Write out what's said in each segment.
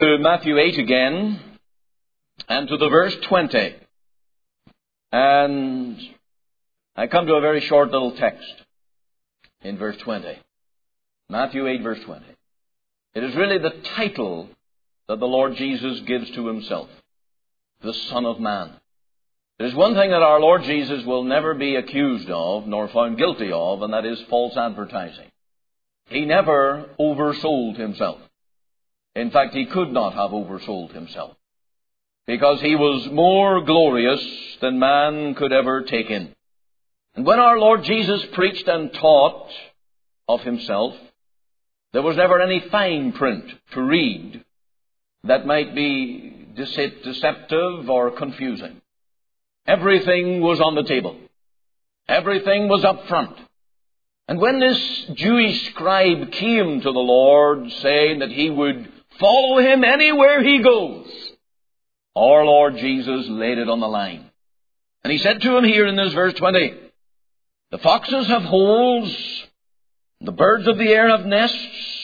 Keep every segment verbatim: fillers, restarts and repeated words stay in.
To Matthew eight again, and to the verse twenty. And I come to a very short little text in verse twenty. Matthew eight, verse twenty. It is really the title that the Lord Jesus gives to himself, the Son of Man. There's one thing that our Lord Jesus will never be accused of, nor found guilty of, and that is false advertising. He never oversold himself. In fact, he could not have oversold himself, because he was more glorious than man could ever take in. And when our Lord Jesus preached and taught of himself, there was never any fine print to read that might be deceptive or confusing. Everything was on the table. Everything was up front. And when this Jewish scribe came to the Lord saying that he would follow him anywhere he goes, our Lord Jesus laid it on the line. And he said to him here in this verse twenty, the foxes have holes, the birds of the air have nests,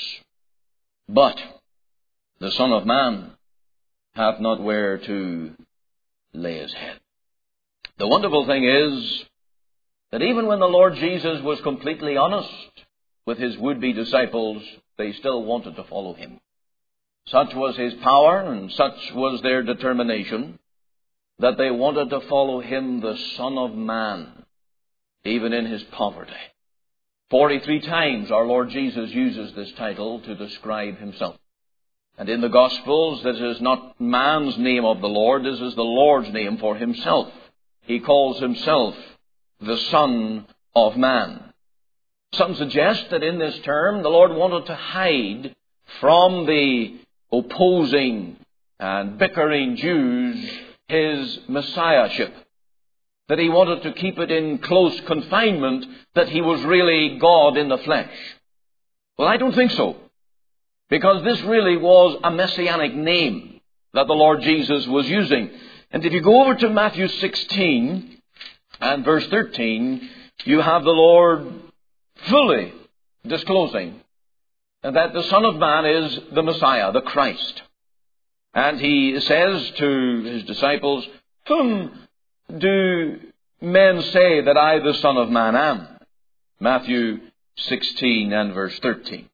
but the Son of Man hath not where to lay his head. The wonderful thing is that even when the Lord Jesus was completely honest with his would-be disciples, they still wanted to follow him. Such was his power and such was their determination that they wanted to follow him, the Son of Man, even in his poverty. Forty-three times our Lord Jesus uses this title to describe himself. And in the Gospels, this is not man's name of the Lord, this is the Lord's name for himself. He calls himself the Son of Man. Some suggest that in this term the Lord wanted to hide from the opposing and bickering Jews his messiahship. That he wanted to keep it in close confinement, that he was really God in the flesh. Well, I don't think so. Because this really was a messianic name that the Lord Jesus was using. And if you go over to Matthew sixteen and verse thirteen, you have the Lord fully disclosing that the Son of Man is the Messiah, the Christ. And he says to his disciples, whom do men say that I, the Son of Man, am? Matthew sixteen and verse thirteen.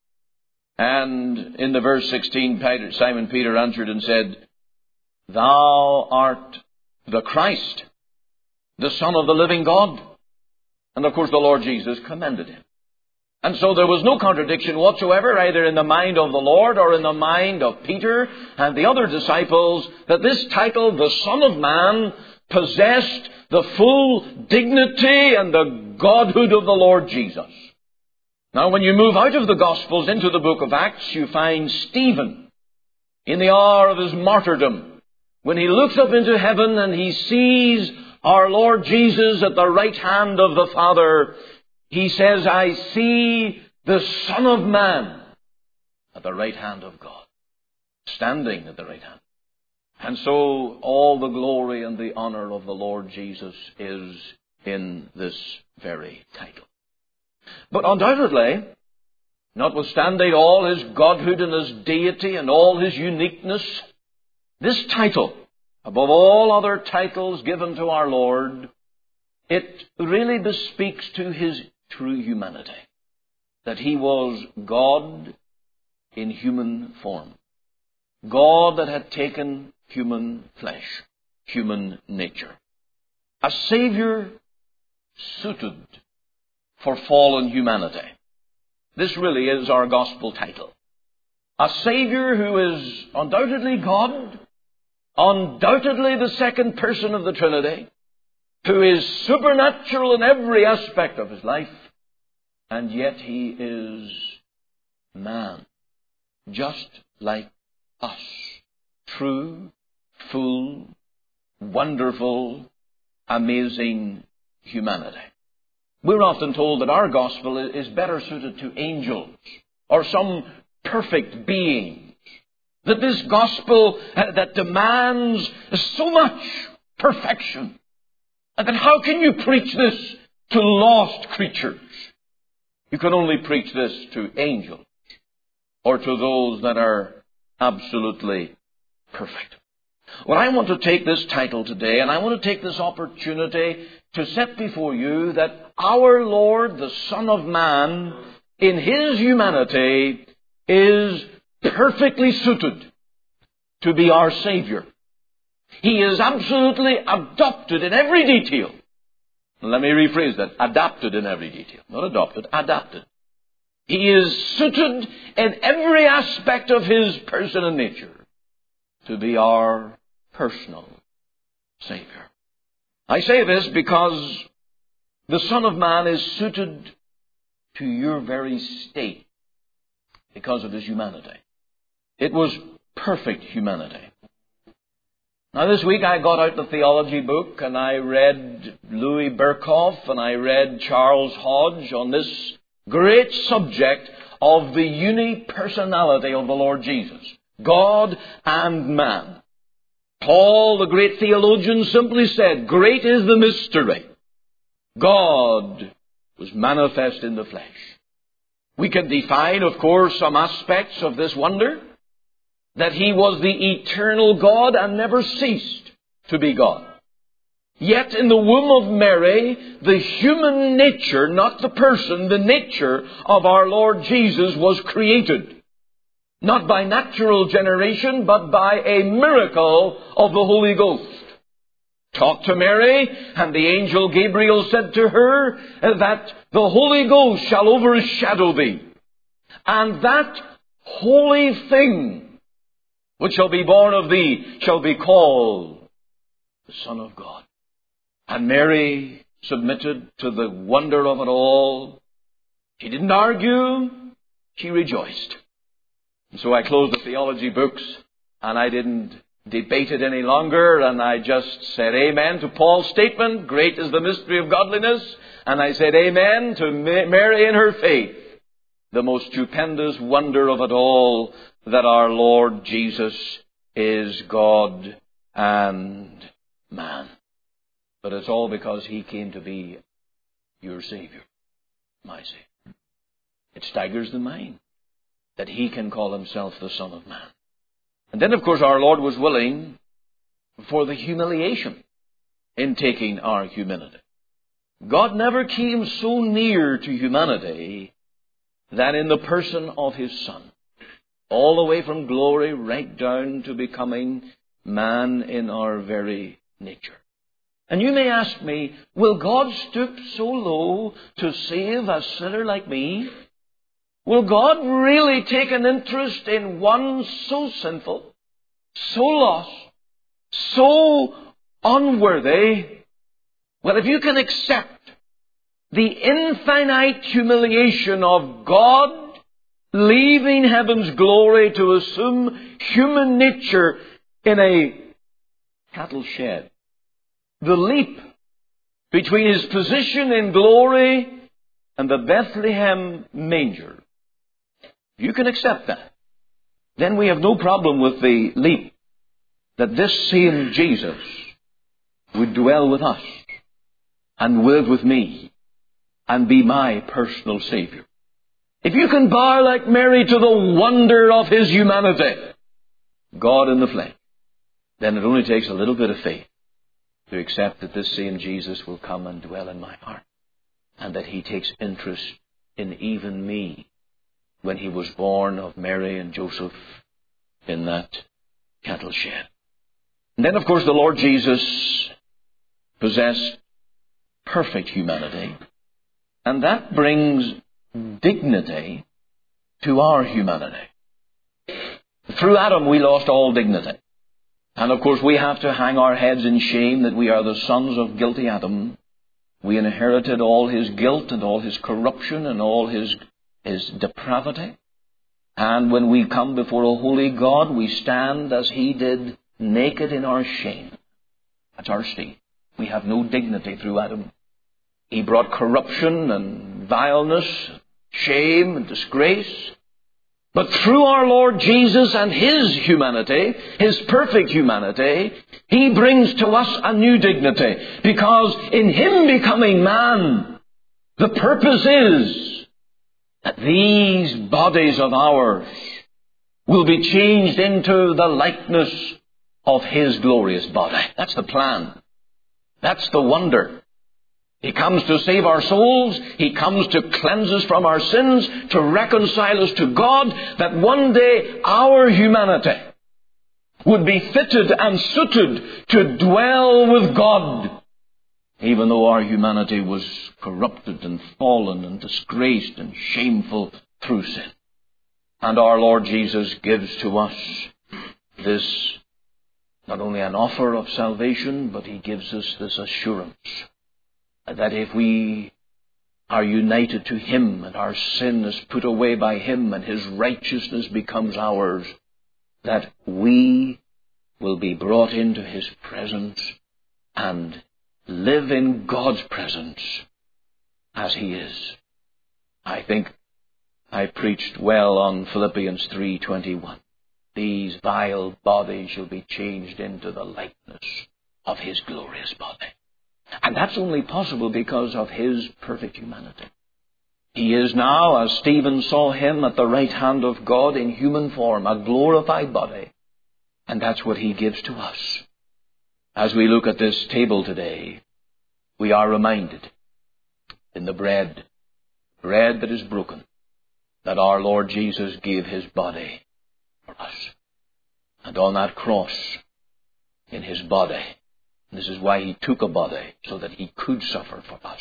And in the verse sixteen, Simon Peter answered and said, thou art the Christ, the Son of the living God. And of course the Lord Jesus commended him. And so there was no contradiction whatsoever, either in the mind of the Lord or in the mind of Peter and the other disciples, that this title, the Son of Man, possessed the full dignity and the godhood of the Lord Jesus. Now, when you move out of the Gospels into the book of Acts, you find Stephen in the hour of his martyrdom, when he looks up into heaven and he sees our Lord Jesus at the right hand of the Father. He says, I see the Son of Man at the right hand of God, standing at the right hand. And so all the glory and the honor of the Lord Jesus is in this very title. But undoubtedly, notwithstanding all his godhood and his deity and all his uniqueness, this title, above all other titles given to our Lord, it really bespeaks to his true humanity, that he was God in human form. God that had taken human flesh, human nature. A Savior suited for fallen humanity. This really is our gospel title. A Savior who is undoubtedly God, undoubtedly the second person of the Trinity, who is supernatural in every aspect of his life, and yet he is man, just like us. True, full, wonderful, amazing humanity. We're often told that our gospel is better suited to angels or some perfect beings. That this gospel uh, that demands so much perfection. And then how can you preach this to lost creatures? You can only preach this to angels or to those that are absolutely perfect. Well, I want to take this title today, and I want to take this opportunity to set before you that our Lord, the Son of Man, in His humanity, is perfectly suited to be our Savior. He is absolutely adopted in every detail. Let me rephrase that. Adapted in every detail. Not adopted, adapted. He is suited in every aspect of His person and nature to be our personal Savior. I say this because the Son of Man is suited to your very state because of His humanity. It was perfect humanity. Now this week I got out the theology book and I read Louis Berkhoff and I read Charles Hodge on this great subject of the unipersonality of the Lord Jesus, God and man. Paul, the great theologian, simply said, great is the mystery. God was manifest in the flesh. We can define, of course, some aspects of this wonder, that He was the eternal God and never ceased to be God. Yet in the womb of Mary, the human nature, not the person, the nature of our Lord Jesus was created. Not by natural generation, but by a miracle of the Holy Ghost. Talked to Mary, and the angel Gabriel said to her that the Holy Ghost shall overshadow thee. And that holy thing which shall be born of thee shall be called the Son of God. And Mary submitted to the wonder of it all. She didn't argue. She rejoiced. And so I closed the theology books and I didn't debate it any longer, and I just said amen to Paul's statement, great is the mystery of godliness, and I said amen to Mary in her faith, the most stupendous wonder of it all, that our Lord Jesus is God and man. But it's all because He came to be your Savior, my Savior. It staggers the mind that He can call Himself the Son of Man. And then, of course, our Lord was willing for the humiliation in taking our humanity. God never came so near to humanity than in the person of His Son. All the way from glory right down to becoming man in our very nature. And you may ask me, will God stoop so low to save a sinner like me? Will God really take an interest in one so sinful, so lost, so unworthy? Well, if you can accept the infinite humiliation of God leaving heaven's glory to assume human nature in a cattle shed, the leap between His position in glory and the Bethlehem manger, if you can accept that, then we have no problem with the leap that this same Jesus would dwell with us and live with me and be my personal Savior. If you can bow like Mary to the wonder of His humanity, God in the flesh, then it only takes a little bit of faith to accept that this same Jesus will come and dwell in my heart, and that He takes interest in even me when He was born of Mary and Joseph in that cattle shed. And then, of course, the Lord Jesus possessed perfect humanity, and that brings dignity to our humanity. Through Adam, we lost all dignity. And, of course, we have to hang our heads in shame that we are the sons of guilty Adam. We inherited all his guilt and all his corruption and all his his depravity. And when we come before a holy God, we stand as He did, naked in our shame. That's our state. We have no dignity through Adam. He brought corruption and vileness, shame and disgrace. But through our Lord Jesus and His humanity, His perfect humanity, He brings to us a new dignity. Because in Him becoming man, the purpose is that these bodies of ours will be changed into the likeness of His glorious body. That's the plan. That's the wonder. He comes to save our souls. He comes to cleanse us from our sins, to reconcile us to God, that one day our humanity would be fitted and suited to dwell with God, even though our humanity was corrupted and fallen and disgraced and shameful through sin. And our Lord Jesus gives to us this, not only an offer of salvation, but He gives us this assurance that if we are united to Him and our sin is put away by Him and His righteousness becomes ours, that we will be brought into His presence and live in God's presence as He is. I think I preached well on Philippians three twenty-one. These vile bodies shall be changed into the likeness of His glorious body. And that's only possible because of His perfect humanity. He is now, as Stephen saw Him, at the right hand of God in human form, a glorified body. And that's what He gives to us. As we look at this table today, we are reminded in the bread, bread that is broken, that our Lord Jesus gave His body for us. And on that cross, in His body, this is why He took a body, so that He could suffer for us.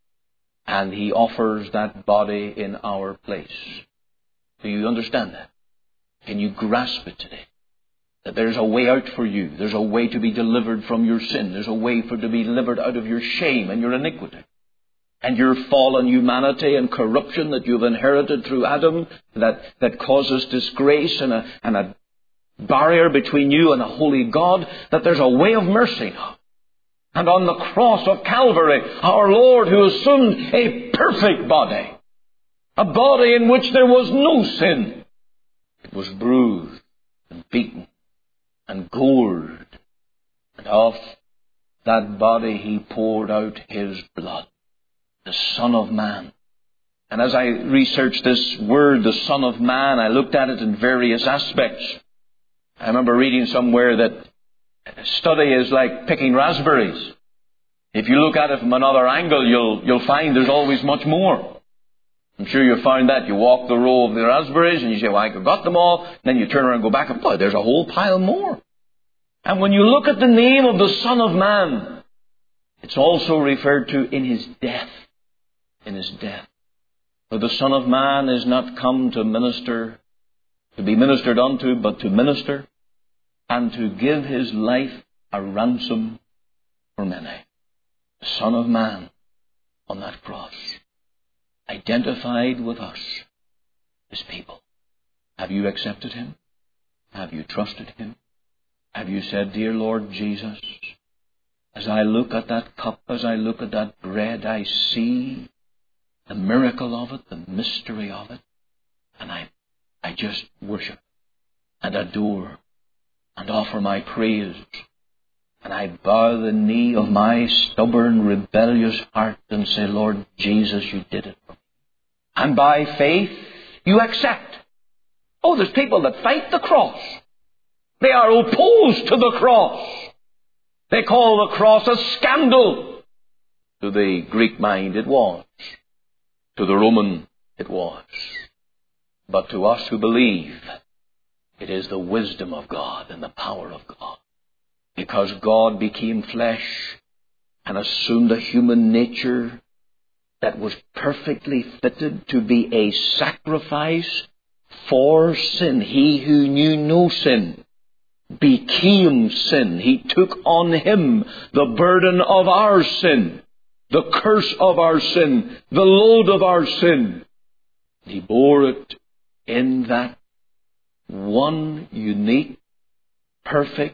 And He offers that body in our place. Do you understand that? Can you grasp it today? That there's a way out for you. There's a way to be delivered from your sin. There's a way for to be delivered out of your shame and your iniquity. And your fallen humanity and corruption that you've inherited through Adam, that, that causes disgrace and a, and a barrier between you and a holy God, that there's a way of mercy now. And on the cross of Calvary, our Lord, who assumed a perfect body, a body in which there was no sin, it was bruised and beaten and gored, and off that body He poured out His blood, the Son of Man. And as I researched this word, the Son of Man, I looked at it in various aspects. I remember reading somewhere that study is like picking raspberries. If you look at it from another angle, you'll you'll find there's always much more. I'm sure you've found that. You walk the row of the raspberries and you say, well, I got them all. And then you turn around and go back and, boy, there's a whole pile more. And when you look at the name of the Son of Man, it's also referred to in His death. In His death. For the Son of Man is not come to minister, to be ministered unto, but to minister, and to give His life a ransom for many. The Son of Man on that cross, identified with us, His people. Have you accepted Him? Have you trusted Him? Have you said, dear Lord Jesus, as I look at that cup, as I look at that bread, I see the miracle of it, the mystery of it, and I, I just worship and adore and offer my praise. And I bow the knee of my stubborn, rebellious heart and say, Lord Jesus, you did it for me. And by faith, you accept. Oh, there's people that fight the cross. They are opposed to the cross. They call the cross a scandal. To the Greek mind, it was. To the Roman, it was. But to us who believe, it is the wisdom of God and the power of God. Because God became flesh and assumed a human nature that was perfectly fitted to be a sacrifice for sin. He who knew no sin became sin. He took on Him the burden of our sin, the curse of our sin, the load of our sin. He bore it in that one unique, perfect,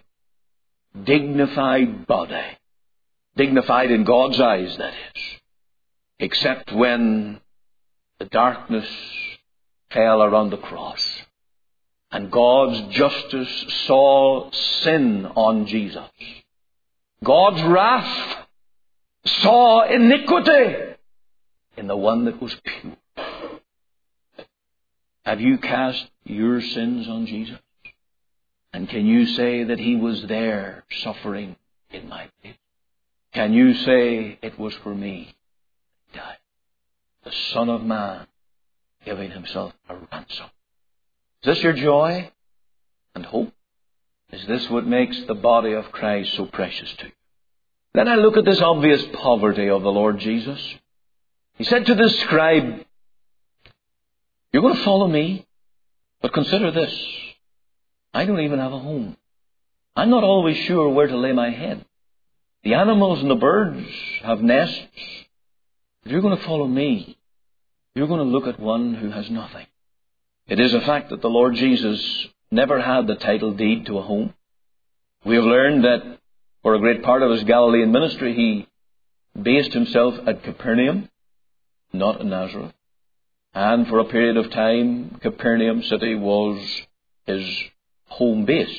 dignified body. Dignified in God's eyes, that is. Except when the darkness fell around the cross. And God's justice saw sin on Jesus. God's wrath saw iniquity in the one that was pure. Have you cast your sins on Jesus? And can you say that He was there suffering in my place? Can you say it was for me He died? The Son of Man giving Himself a ransom. Is this your joy and hope? Is this what makes the body of Christ so precious to you? Then I look at this obvious poverty of the Lord Jesus. He said to this scribe, you're going to follow me, but consider this. I don't even have a home. I'm not always sure where to lay my head. The animals and the birds have nests. If you're going to follow me, you're going to look at one who has nothing. It is a fact that the Lord Jesus never had the title deed to a home. We have learned that for a great part of His Galilean ministry, He based Himself at Capernaum, not in Nazareth. And for a period of time, Capernaum city was His home base.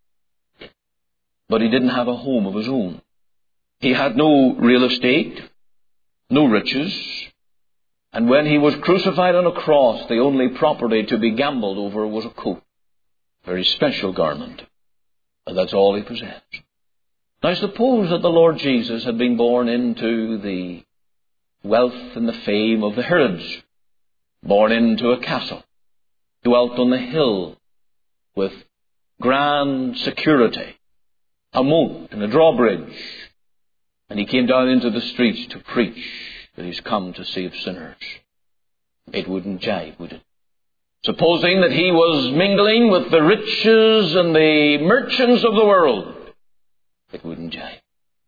But He didn't have a home of His own. He had no real estate, no riches. And when He was crucified on a cross, the only property to be gambled over was a coat. A very special garment. And that's all He possessed. Now suppose that the Lord Jesus had been born into the wealth and the fame of the Herods, born into a castle, dwelt on the hill with grand security, a moat and a drawbridge, and He came down into the streets to preach that He's come to save sinners. It wouldn't jive, would it? Supposing that He was mingling with the riches and the merchants of the world, it wouldn't jive.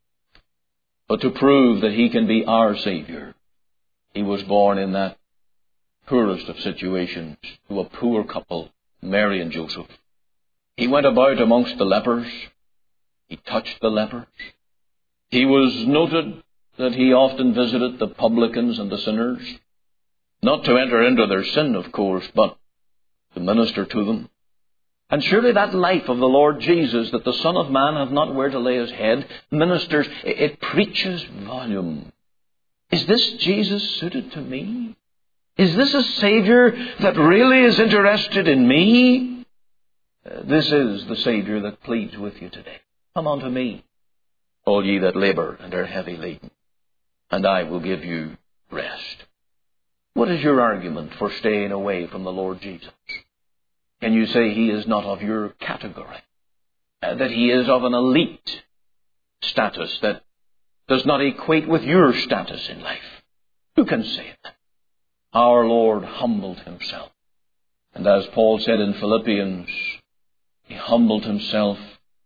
But to prove that He can be our Savior, He was born in that poorest of situations to a poor couple, Mary and Joseph. He went about amongst the lepers. He touched the lepers. He was noted that He often visited the publicans and the sinners, not to enter into their sin, of course, but to minister to them. And surely that life of the Lord Jesus, that the Son of Man hath not where to lay His head, ministers, it, it preaches volume. Is this Jesus suited to me? Is this a Savior that really is interested in me? Uh, this is the Savior that pleads with you today. Come unto me, all ye that labour and are heavy laden, and I will give you rest. What is your argument for staying away from the Lord Jesus? Can you say He is not of your category? Uh, that He is of an elite status that does not equate with your status in life? Who can say that? Our Lord humbled Himself. And as Paul said in Philippians, He humbled Himself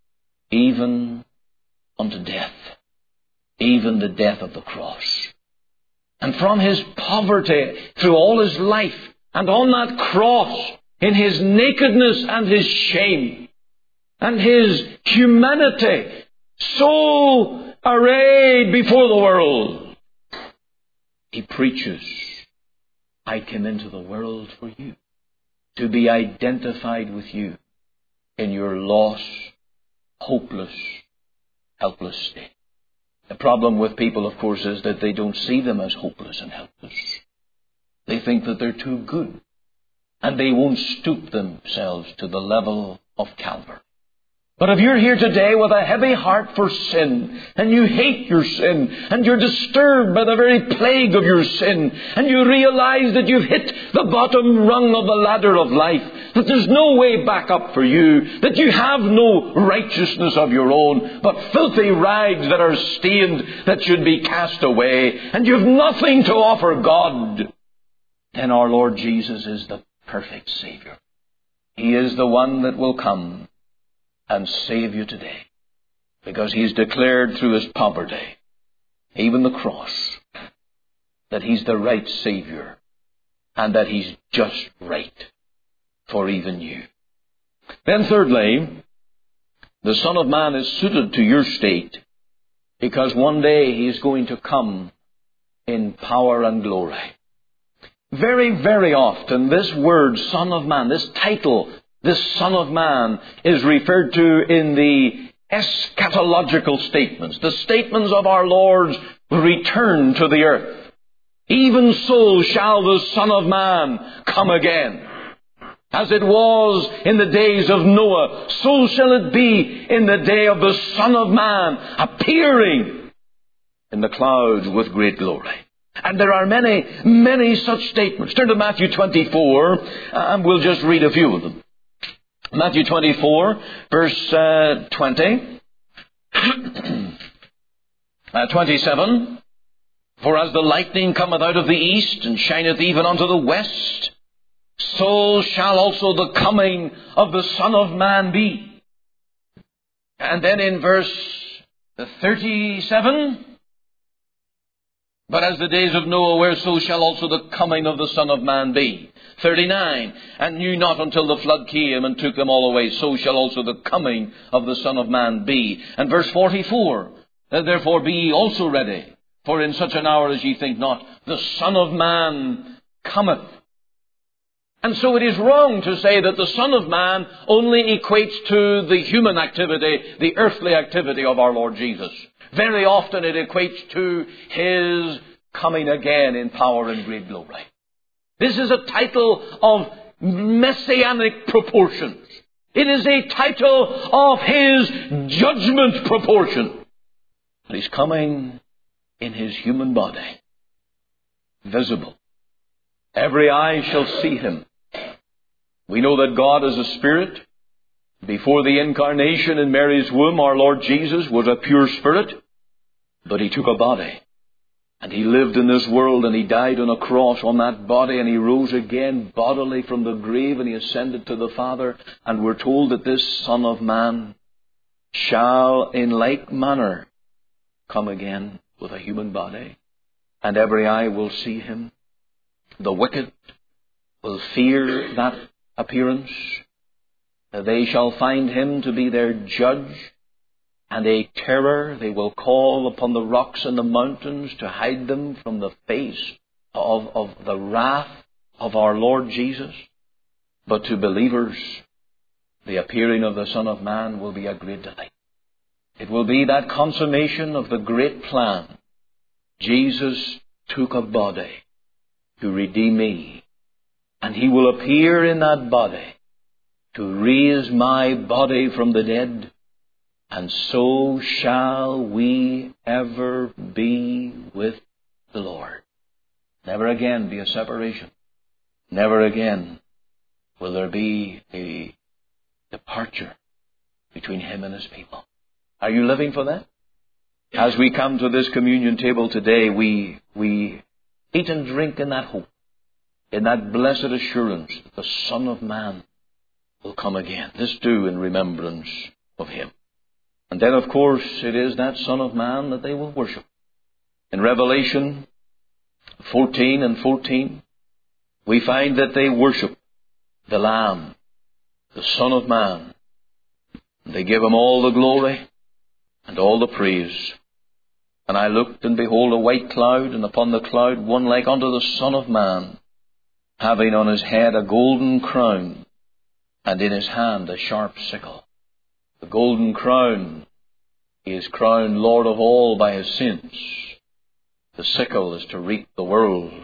even unto death, even the death of the cross. And from His poverty through all His life, and on that cross, in His nakedness and His shame, and His humanity so arrayed before the world, He preaches, I came into the world for you, to be identified with you in your lost, hopeless, helpless state. The problem with people, of course, is that they don't see them as hopeless and helpless. They think that they're too good, and they won't stoop themselves to the level of Calvary. But if you're here today with a heavy heart for sin, and you hate your sin, and you're disturbed by the very plague of your sin, and you realize that you've hit the bottom rung of the ladder of life, that there's no way back up for you, that you have no righteousness of your own, but filthy rags that are stained that should be cast away, and you've nothing to offer God, then our Lord Jesus is the perfect Savior. He is the one that will come and save you today, because He's declared through His poverty, even the cross, that He's the right Savior, and that He's just right for even you. Then thirdly, the Son of Man is suited to your state, because one day He is going to come in power and glory. Very, very often this word Son of Man, this title, this Son of Man, is referred to in the eschatological statements, the statements of our Lord's return to the earth. Even so shall the Son of Man come again. As it was in the days of Noah, so shall it be in the day of the Son of Man, appearing in the clouds with great glory. And there are many, many such statements. Turn to Matthew twenty-four, and we'll just read a few of them. Matthew twenty-four, verse uh, twenty. uh, twenty-seven. For as the lightning cometh out of the east, and shineth even unto the west, so shall also the coming of the Son of Man be. And then in verse thirty-seven, but as the days of Noah were, so shall also the coming of the Son of Man be. thirty-nine, and knew not until the flood came and took them all away, so shall also the coming of the Son of Man be. And verse forty-four, therefore be ye also ready, for in such an hour as ye think not, the Son of Man cometh. And so it is wrong to say that the Son of Man only equates to the human activity, the earthly activity of our Lord Jesus. Very often it equates to His coming again in power and great glory. This is a title of messianic proportions. It is a title of His judgment proportion. He's coming in His human body, visible. Every eye shall see Him. We know that God is a spirit. Before the incarnation in Mary's womb, our Lord Jesus was a pure spirit, but He took a body. And He lived in this world, and He died on a cross on that body, and He rose again bodily from the grave, and He ascended to the Father. And we're told that this Son of Man shall in like manner come again with a human body, and every eye will see Him. The wicked will fear that appearance. They shall find Him to be their judge and a terror. They will call upon the rocks and the mountains to hide them from the face of, of the wrath of our Lord Jesus. But to believers, the appearing of the Son of Man will be a great delight. It will be that consummation of the great plan. Jesus took a body to redeem me, and He will appear in that body to raise my body from the dead, and so shall we ever be with the Lord. Never again be a separation. Never again will there be a departure between Him and His people. Are you living for that? As we come to this communion table today, we, we eat and drink in that hope, in that blessed assurance that the Son of Man will come again. This do in remembrance of Him. And then, of course, it is that Son of Man that they will worship. In Revelation fourteen and fourteen, we find that they worship the Lamb, the Son of Man. They give Him all the glory and all the praise. And I looked, and behold, a white cloud, and upon the cloud one like unto the Son of Man, having on his head a golden crown, and in his hand a sharp sickle. The golden crown, He is crowned Lord of all by His saints. The sickle is to reap the world.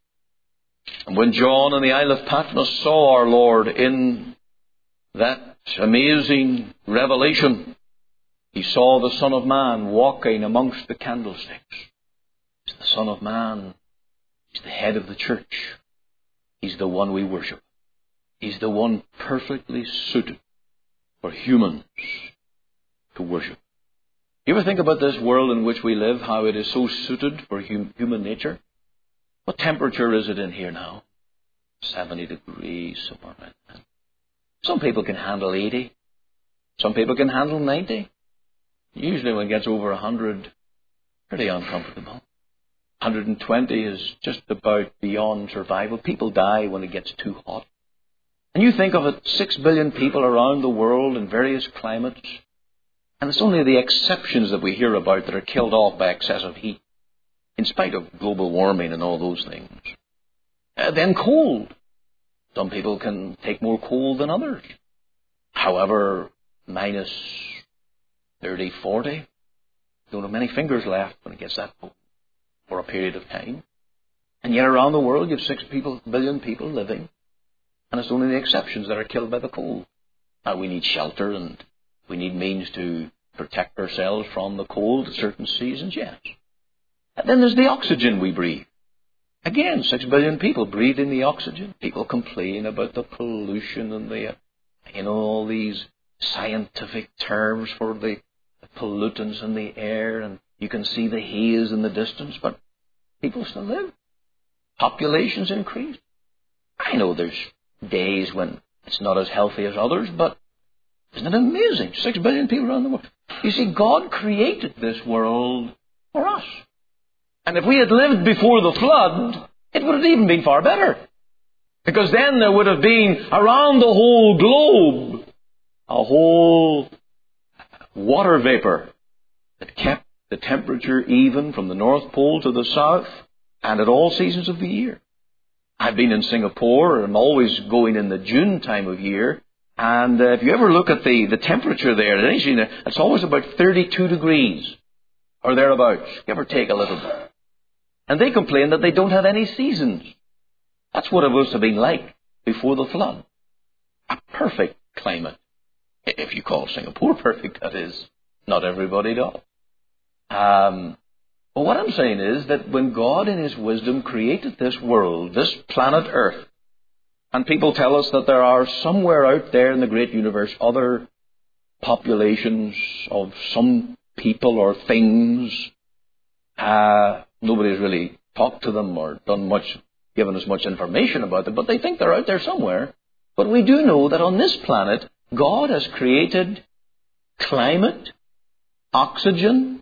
And when John in the Isle of Patmos saw our Lord in that amazing revelation, he saw the Son of Man walking amongst the candlesticks. He's the Son of Man. He's the head of the church. He's the one we worship. He's the one perfectly suited for humans to worship. You ever think about this world in which we live, how it is so suited for hum- human nature? What temperature is it in here now? seventy degrees, somewhere like that. Some people can handle eighty. Some people can handle ninety. Usually when it gets over one hundred, pretty uncomfortable. one hundred twenty is just about beyond survival. People die when it gets too hot. And you think of it, six billion people around the world in various climates, and it's only the exceptions that we hear about that are killed off by excessive heat, in spite of global warming and all those things. Uh, then cold. Some people can take more cold than others. However, minus thirty, forty, don't have many fingers left when it gets that cold for a period of time. And yet around the world you have six people, billion people living. And it's only the exceptions that are killed by the cold. Now, we need shelter and we need means to protect ourselves from the cold at certain seasons, yes. And then there's the oxygen we breathe. Again, six billion people breathe in the oxygen. People complain about the pollution and the, you know, all these scientific terms for the pollutants in the air, and you can see the haze in the distance, but people still live. Populations increase. I know there's days when it's not as healthy as others, but isn't it amazing? Six billion people around the world. You see, God created this world for us. And if we had lived before the flood, it would have even been far better. Because then there would have been around the whole globe a whole water vapor that kept the temperature even from the North Pole to the South and at all seasons of the year. I've been in Singapore, and I'm always going in the June time of year. And uh, if you ever look at the, the temperature there, it's always about thirty-two degrees or thereabouts, give or take a little bit. And they complain that they don't have any seasons. That's what it must have been like before the flood. A perfect climate. If you call Singapore perfect, that is. Not everybody does. Um, but what I'm saying is that when God in His wisdom created this world, this planet Earth, and people tell us that there are somewhere out there in the great universe other populations of some people or things, uh, nobody's really talked to them or done much, given us much information about them, but they think they're out there somewhere. But we do know that on this planet, God has created climate, oxygen,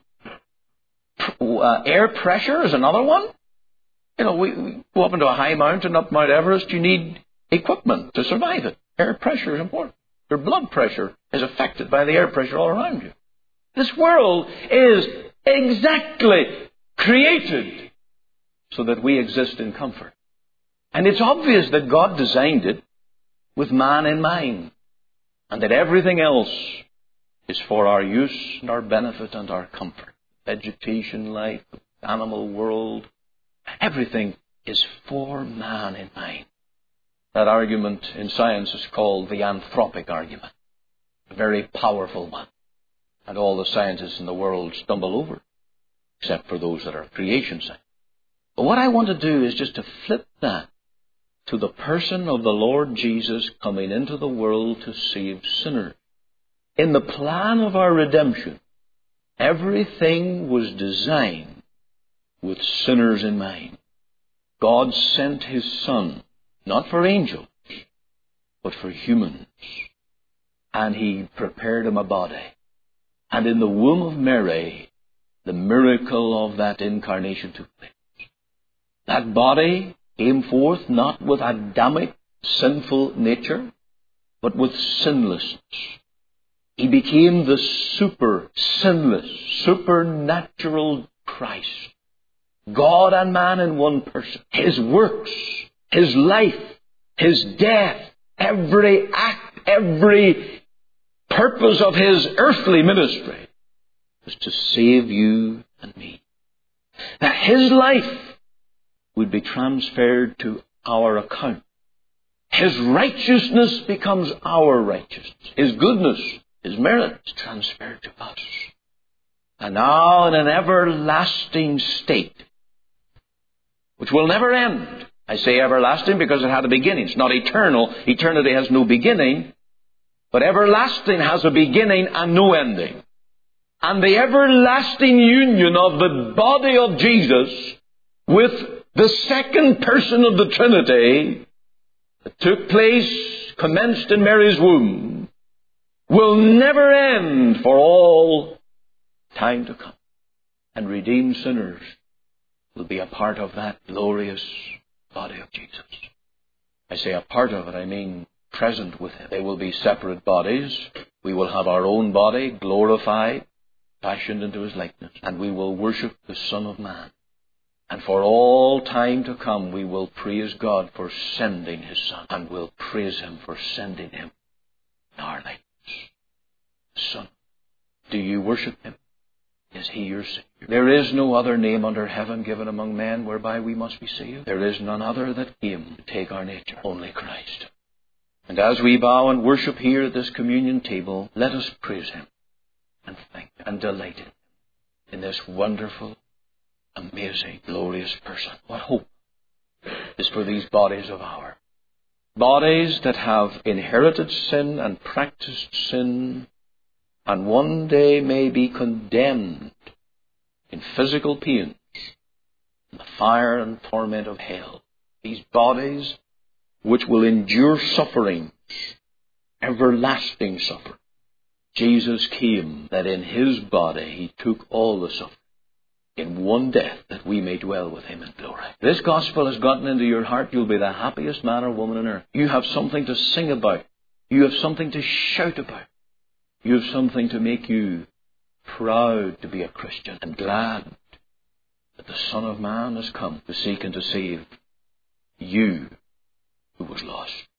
uh, air pressure is another one. You know, we, we go up into a high mountain, up Mount Everest, you need equipment to survive it. Air pressure is important. Your blood pressure is affected by the air pressure all around you. This world is exactly created so that we exist in comfort. And it's obvious that God designed it with man in mind, and that everything else is for our use and our benefit and our comfort. Vegetation, life, animal world, everything is for man in mind. That argument in science is called the anthropic argument. A very powerful one. And all the scientists in the world stumble over it, except for those that are creation science. But what I want to do is just to flip that to the person of the Lord Jesus coming into the world to save sinners. In the plan of our redemption, everything was designed with sinners in mind. God sent His Son, not for angels, but for humans. And He prepared Him a body. And in the womb of Mary, the miracle of that incarnation took place. That body came forth not with Adamic sinful nature, but with sinlessness. He became the super sinless, supernatural Christ. God and man in one person. His works, His life, His death, every act, every purpose of His earthly ministry was to save you and me. That His life would be transferred to our account. His righteousness becomes our righteousness. His goodness, His merit is transferred to us. And now in an everlasting state, which will never end. I say everlasting because it had a beginning. It's not eternal. Eternity has no beginning. But everlasting has a beginning and no ending. And the everlasting union of the body of Jesus with the second person of the Trinity that took place, commenced in Mary's womb, will never end for all time to come. And redeemed sinners will be a part of that glorious body of Jesus. I say a part of it, I mean present with Him. They will be separate bodies. We will have our own body, glorified, fashioned into His likeness, and we will worship the Son of Man. And for all time to come, we will praise God for sending His Son, and we'll praise Him for sending Him in our likeness. Son, do you worship Him? Is He your Savior? There is no other name under heaven given among men whereby we must be saved. There is none other that came to take our nature, only Christ. And as we bow and worship here at this communion table, let us praise Him and thank and delight Him in this wonderful, amazing, glorious person. What hope is for these bodies of ours. Bodies that have inherited sin and practiced sin, and one day may be condemned in physical pains, in the fire and torment of hell. These bodies which will endure sufferings, everlasting suffering. Jesus came that in His body He took all the suffering in one death that we may dwell with Him in glory. This gospel has gotten into your heart, you'll be the happiest man or woman on earth. You have something to sing about. You have something to shout about. You have something to make you proud to be a Christian and glad that the Son of Man has come to seek and to save you who was lost.